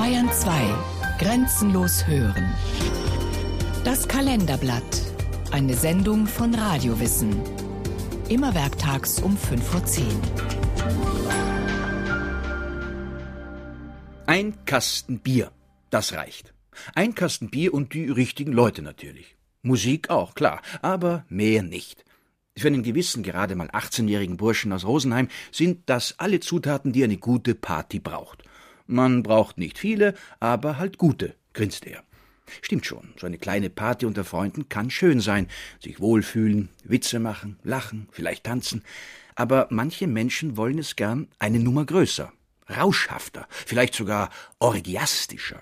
Bayern 2. Grenzenlos hören. Das Kalenderblatt. Eine Sendung von Radiowissen. Immer werktags um 5:10 Uhr. Ein Kasten Bier, das reicht. Ein Kasten Bier und die richtigen Leute natürlich. Musik auch, klar, aber mehr nicht. Für einen gewissen, gerade mal 18-jährigen Burschen aus Rosenheim sind das alle Zutaten, die eine gute Party braucht. Man braucht nicht viele, aber halt gute, grinst er. Stimmt schon, so eine kleine Party unter Freunden kann schön sein, sich wohlfühlen, Witze machen, lachen, vielleicht tanzen. Aber manche Menschen wollen es gern eine Nummer größer, rauschhafter, vielleicht sogar orgiastischer.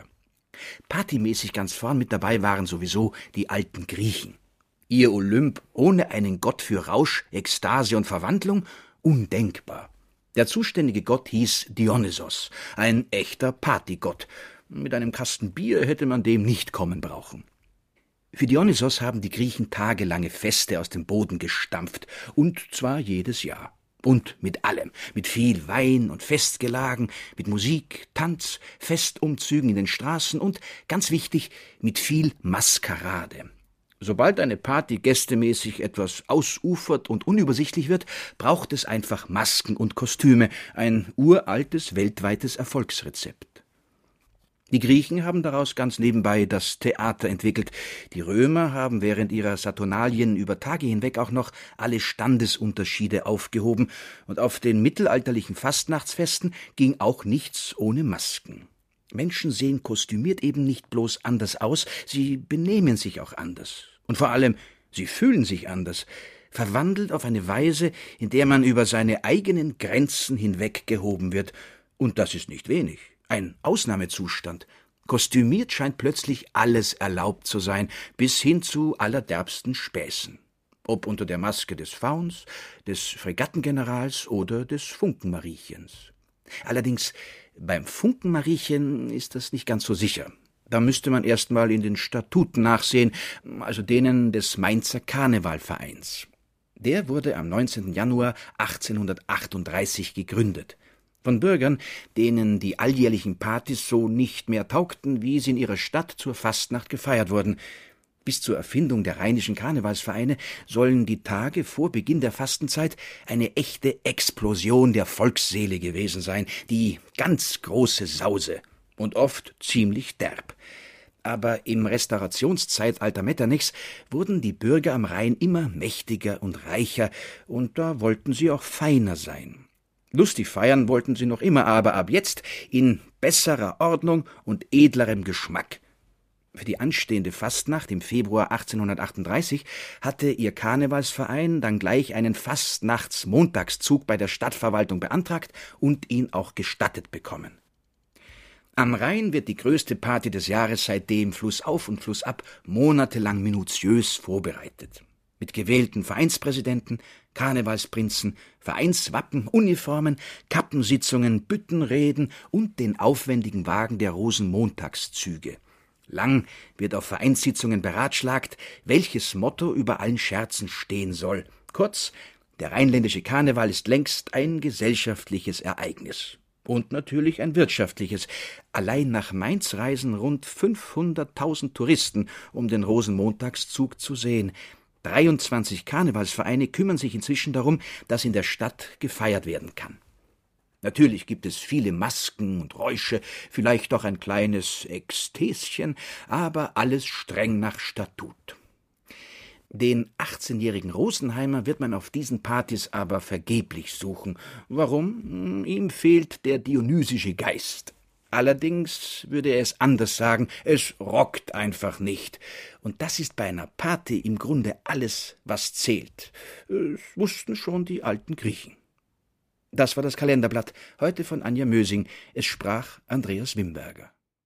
Partymäßig ganz vorn mit dabei waren sowieso die alten Griechen. Ihr Olymp ohne einen Gott für Rausch, Ekstase und Verwandlung? Undenkbar. Der zuständige Gott hieß Dionysos, ein echter Partygott. Mit einem Kasten Bier hätte man dem nicht kommen brauchen. Für Dionysos haben die Griechen tagelange Feste aus dem Boden gestampft, und zwar jedes Jahr. Und mit allem, mit viel Wein und Festgelagen, mit Musik, Tanz, Festumzügen in den Straßen und, ganz wichtig, mit viel Maskerade. Sobald eine Party gästemäßig etwas ausufert und unübersichtlich wird, braucht es einfach Masken und Kostüme, ein uraltes, weltweites Erfolgsrezept. Die Griechen haben daraus ganz nebenbei das Theater entwickelt. Die Römer haben während ihrer Saturnalien über Tage hinweg auch noch alle Standesunterschiede aufgehoben, und auf den mittelalterlichen Fastnachtsfesten ging auch nichts ohne Masken. Menschen sehen kostümiert eben nicht bloß anders aus, sie benehmen sich auch anders. Und vor allem, sie fühlen sich anders, verwandelt auf eine Weise, in der man über seine eigenen Grenzen hinweggehoben wird. Und das ist nicht wenig, ein Ausnahmezustand. Kostümiert scheint plötzlich alles erlaubt zu sein, bis hin zu allerderbsten Späßen. Ob unter der Maske des Fauns, des Fregattengenerals oder des Funkenmariechens. Allerdings, beim Funkenmariechen ist das nicht ganz so sicher. Da müsste man erst mal in den Statuten nachsehen, also denen des Mainzer Karnevalvereins. Der wurde am 19. Januar 1838 gegründet. Von Bürgern, denen die alljährlichen Partys so nicht mehr taugten, wie sie in ihrer Stadt zur Fastnacht gefeiert wurden. Bis zur Erfindung der rheinischen Karnevalsvereine sollen die Tage vor Beginn der Fastenzeit eine echte Explosion der Volksseele gewesen sein, die ganz große Sause und oft ziemlich derb. Aber im Restaurationszeitalter Metternichs wurden die Bürger am Rhein immer mächtiger und reicher, und da wollten sie auch feiner sein. Lustig feiern wollten sie noch immer, aber ab jetzt in besserer Ordnung und edlerem Geschmack. Für die anstehende Fastnacht im Februar 1838 hatte ihr Karnevalsverein dann gleich einen Fastnachtsmontagszug bei der Stadtverwaltung beantragt und ihn auch gestattet bekommen. Am Rhein wird die größte Party des Jahres seitdem flussauf und flussab monatelang minutiös vorbereitet. Mit gewählten Vereinspräsidenten, Karnevalsprinzen, Vereinswappen, Uniformen, Kappensitzungen, Büttenreden und den aufwendigen Wagen der Rosenmontagszüge. Lang wird auf Vereinssitzungen beratschlagt, welches Motto über allen Scherzen stehen soll. Kurz, der rheinländische Karneval ist längst ein gesellschaftliches Ereignis. Und natürlich ein wirtschaftliches. Allein nach Mainz reisen rund 500.000 Touristen, um den Rosenmontagszug zu sehen. 23 Karnevalsvereine kümmern sich inzwischen darum, dass in der Stadt gefeiert werden kann. Natürlich gibt es viele Masken und Räusche, vielleicht auch ein kleines Extäschen, aber alles streng nach Statut. Den 18-jährigen Rosenheimer wird man auf diesen Partys aber vergeblich suchen. Warum? Ihm fehlt der dionysische Geist. Allerdings würde er es anders sagen, es rockt einfach nicht. Und das ist bei einer Party im Grunde alles, was zählt. Das wussten schon die alten Griechen. Das war das Kalenderblatt, heute von Anja Mösing. Es sprach Andreas Wimberger.